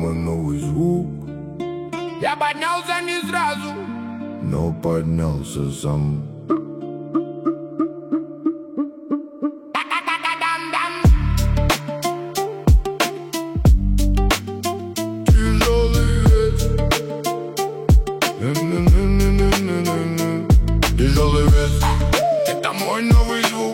мой новый звук. Я поднялся не сразу, но поднялся сам. Тяжелый вес, это мой новый звук.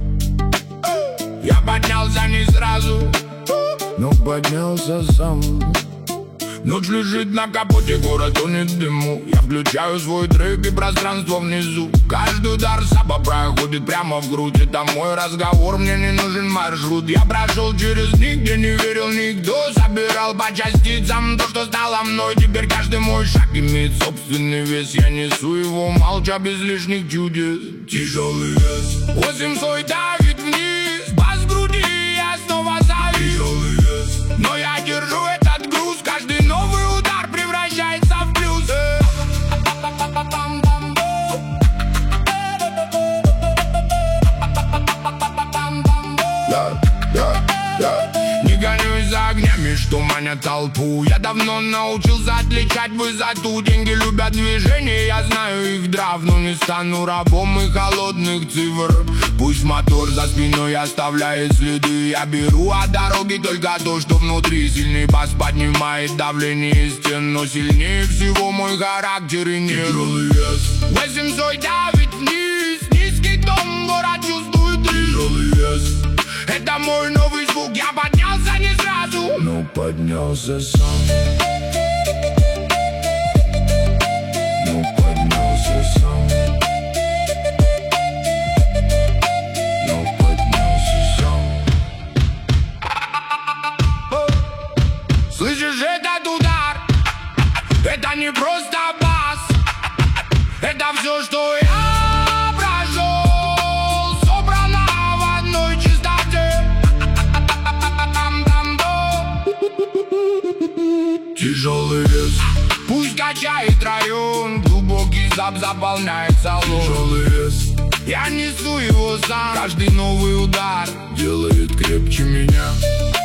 Я поднялся не сразу, но поднялся сам. Ночь лежит на капоте, город тонет в дыму. Я включаю свой трек и пространство внизу. Каждый удар саба проходит прямо в грудь. Это мой разговор, мне не нужен маршрут. Я прошел через них, где не верил никто. Собирал по частицам то, что стало мной. Теперь каждый мой шаг имеет собственный вес. Я несу его молча, без лишних чудес. Тяжелый вес, 800 давит вниз. Бас в груди, я снова завис. Тяжелый вес, но я держу этот груз. Каждый новый удар превращается в плюс. Не гонюсь за огнями, что манят толпу. Я давно научился отличать высоту. Деньги любят движение, я знаю их драв. Но не стану рабом и холодных цифр. Пусть мотор за спиной оставляет следы. Я беру от дороги только то, что внутри. Сильный бас поднимает давление стен, но сильнее всего мой характер и нервы. 800 давит вниз, низкий дом, город чувствует риск. Это мой новый звук, я поднялся не сразу, но поднялся сам. Но поднялся сам. Но поднялся сам. Слышишь этот удар? Это не просто бас. Это все, что я прошел, собрано в одной чистоте. Тяжелый вес, пусть качает район. Глубокий зап заполняет салон. Тяжелый вес, я несу его сам. Каждый новый удар делает крепче меня.